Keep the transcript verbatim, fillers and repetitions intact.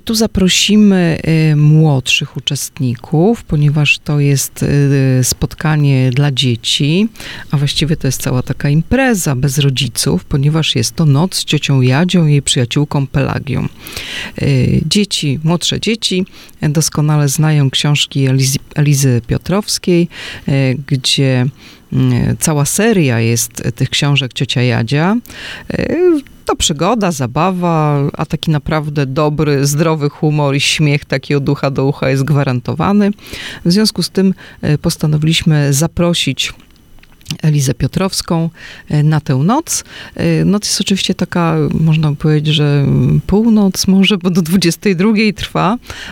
tu zaprosimy młodszych uczestników, ponieważ to jest spotkanie dla dzieci, a właściwie to jest cała taka impreza bez rodziców, ponieważ jest to noc z ciocią Jadzią i jej przyjaciółką Pelagią. Dzieci, młodsze dzieci doskonale znają książki Elizy, Elizy Piotrowskiej, gdzie cała seria jest tych książek Ciocia Jadzia. To przygoda, zabawa, a taki naprawdę dobry, zdrowy humor i śmiech taki od ucha do ucha jest gwarantowany. W związku z tym postanowiliśmy zaprosić Elizę Piotrowską na tę noc. Noc jest oczywiście taka, można powiedzieć, że północ może, bo do dwudziestej drugiej trwa,